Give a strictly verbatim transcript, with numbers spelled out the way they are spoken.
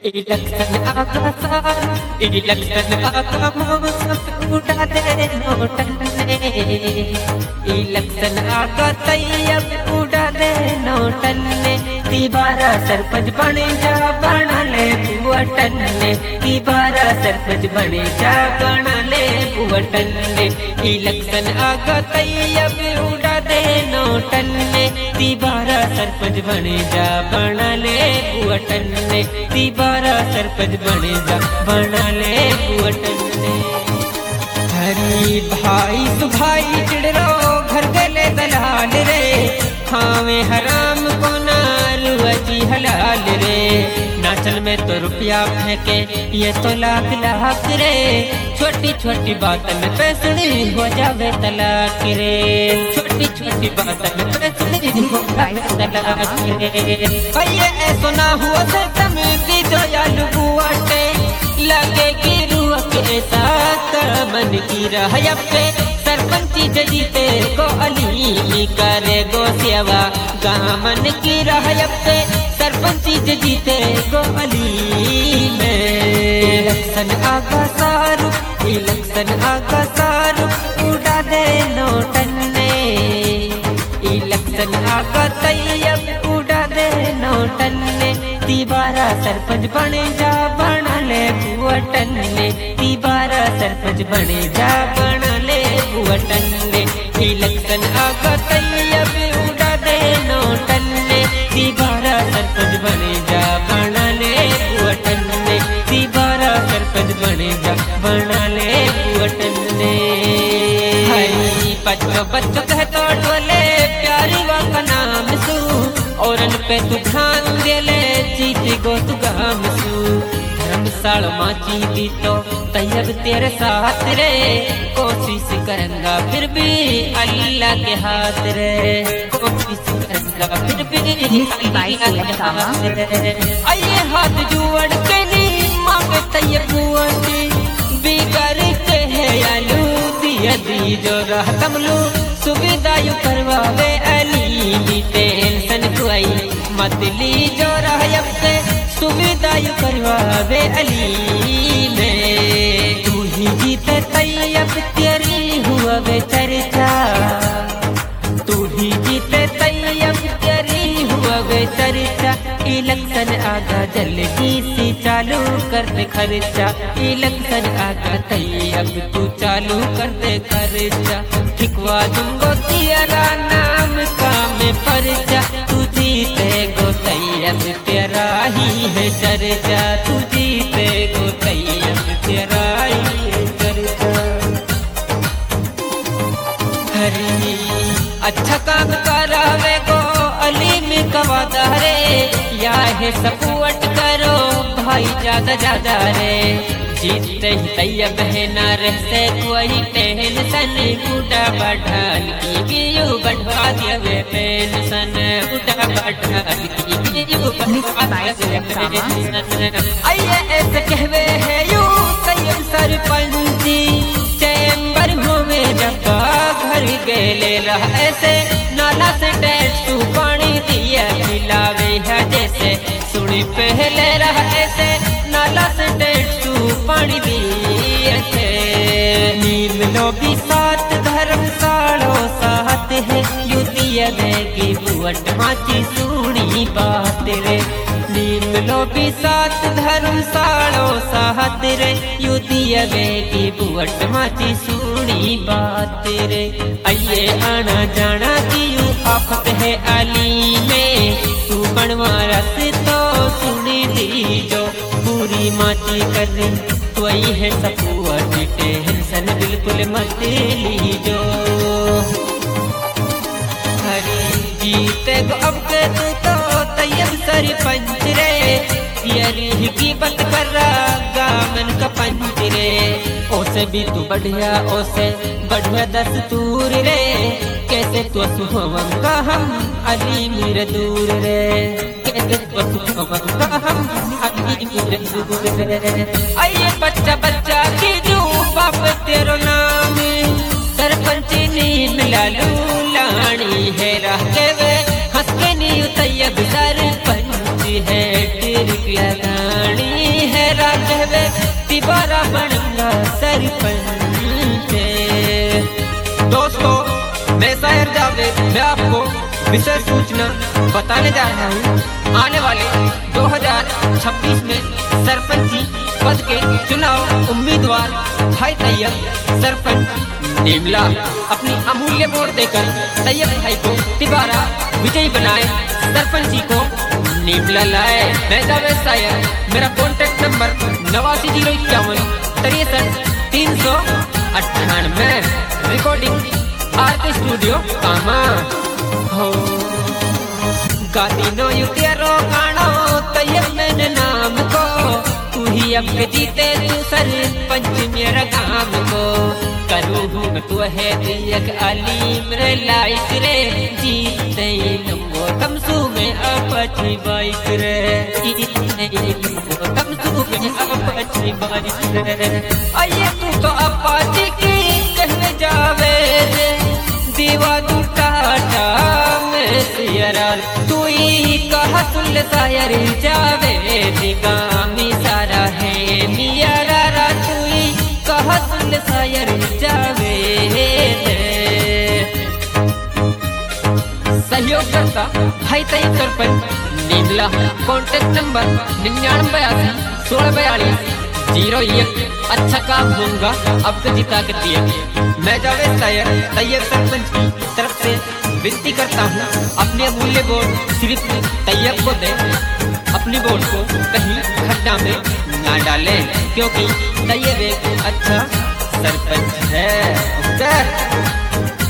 Election आका सार election आका मौसम उड़ा दे नोटन ने इलेक्शन आका तैयब उड़ा दे नोटन ने तिबारा सरपंच बने जा बना ले बुअटन ने तिबारा सरपंच बने जा बना ले बुअटन ने इलेक्शन आका तैयब उड़ा दे नोटन ने तिबारा सरपंच बने जा बना ले बुअटन ने तिबारा सरपंच बने जा बना ले बुअटन ने हरी भाई सुभाई चिड़रो घर गले दलाल रे खावे हराम को नालू अजी हलाल रे नाचल में तो रुपया फेंके ये तो लाख लाख रे छोटी छोटी बात में पैसड़ी हो जावे तलाक रे छोटी छोटी बात में पैसड़ी हो जावे तलाक रे भैया ऐसा ना हुआ से तम दी जो यालू बुआटे लगे की रूह के साथ मन की रहा पे सरपंची जीते को अली करे गो सेवा गामन की रहा पे सरपंची जीते को अली में इलेक्शन आगा सारू इलेक्शन आगा सारू उड़ा दे नोटन ने इलेक्शन आगा तैयब उड़ा दे नोटन ने तिबारा सरपंच बने जा बना ले बुअटन ने तिबारा सरपंच बने जा बना ले बुअटन ने इलेक्शन आगा तैयब उड़ा दे नोटन ने तिबारा सरपंच बने जा बना ले बुअटन ने तिबारा सरपंच बने जा बना ले बुअटन ने हरी बच्चों बच्चों कहतो डोले प्यारी वा का नाम सू औरन पे तू ध्यान दे ले जीती गो तू गाम सू धर्मशाल माची दी तो तैयब तेरे साथ रे कोशिश करूंगा फिर भी अल्लाह के हाथ रे कोशिश करूंगा फिर भी अल्लाह के हाथ रे आइए हाथ जुड़ के नी मांगे तैयब बुआटी बिगड़ के है आलू दिया दी जो रह तमलू सुविधा यू करवावे अली टेंशन कोई मत ली जो रह से सुविधा यू करवावे अली में तू ही जीते तैयब तेरी हुआ वे चर्चा तू ही जीते तैयब तेरी हुआ वे चर्चा इलेक्शन आगा जल्दी से चालू कर दे खर्चा इलेक्शन आगा तैयब तू चालू कर दे खर्चा ठिकवा दूंगो तेरा नाम काम परचा तू जीते गो तैयब तेरा ही है चर्चा तू जीते गो तैयब तेरा ही है चर्चा हरी अच्छा काम करावे गो अली में कवादा रे या है सपोर्ट करो भाई ज्यादा ज्यादा रे जीतते ही तैयब है ना रहते कोई टेंशन बूढ़ा बढ़ाल की भी यू बढ़वा दिया वे पेंशन बूढ़ा बढ़ाल की भी यू बढ़वा दिया वे पेंशन आइए ऐसे कहवे है यू तैयब सरपंची चैम्बर होवे जब घर गेले रह ऐसे नाला से टैक्स तू पानी दिया खिलावे है जैसे सुनी पहले रह ऐसे नाला से टैक्स तू पानी दिए थे नीम लोभी सात धर्मशालो साथ है युद्धिया देगी बुअट माची सुनी बात रे नीम लोभी सात धर्मशालो साथ रे युद्धिया देगी बुअट माची सुनी बात रे आइए आना जाना की यू आफत है अली में तू बनवा रस तो सुनी दी जो पूरी माची कर वही है सपुआ टेंशन बिल्कुल मत लीजो हरी जीते गो अब के तू तो तैयब सरपंच रे यारी की बात कर रहा गामन का पंच रे ओसे भी तू बढ़िया ओसे बढ़िया दस दूर रे कैसे तू सुहवम का हम अली मेरे दूर रे कैसे तू सुहवम का हम अली मेरे दूर रे आइए बच्चा बच्चा की जो बाप तेरो नाम सरपंची नी मिलालू लानी है रह के वे हंस के नी तैयब सरपंच है तेरी लगानी मेरा कहवे तिबारा बनूंगा सरपंच। दोस्तों मैं शायर जावेद, मैं आपको विशेष सूचना बताने जा रहा हूँ। आने वाले दो हज़ार छब्बीस में सरपंची पद के चुनाव उम्मीदवार भाई तैयब सरपंच नीमला अपनी अमूल्य वोट देकर तैयब भाई को तिबारा विजयी बनाए, सरपंची को नीमला लाए। मैं जावेद शायर, मेरा कॉन्टेक्ट नंबर नवासी जीरो इक्यावन तिरसठ तीन सौ अट्ठानवे। रिकॉर्डिंग आर के स्टूडियो कामा हो। गाती नो युतियारो गानो तैयब मैंने नाम को, तू ही अब जीते तू सरपंच मेरा गांव को। करूँ हूँ तू है दियक अलीम रे लाइक रे, जीते लंबो तमसू में अपची बाइक रे, जीते लंबो तमसू में अपची बाइक रे। आइए तू तो अपाची की कहने जावे रे, दीवा तू टाटा में सियरा, तू ही कहा सुन शायर जावे दिगामी सारा है मियारा, तू ही कहा सुन शायर जावे। सहयोग करता भाई तैयब सरपंच नीमला, कॉन्टेक्ट नंबर निन्यानवे बयासी सोलह बयालीस जीरो एक। अच्छा काम होगा आपको जिता के दिए। मैं जावेद शायर तैयब सरपंच की तरफ से विनती करता हूँ, अपने अमूल्य वोट सिर्फ तैयब को दे, अपनी वोट को कहीं खड्डा में ना डालें, क्योंकि तैयब एक अच्छा सरपंच है।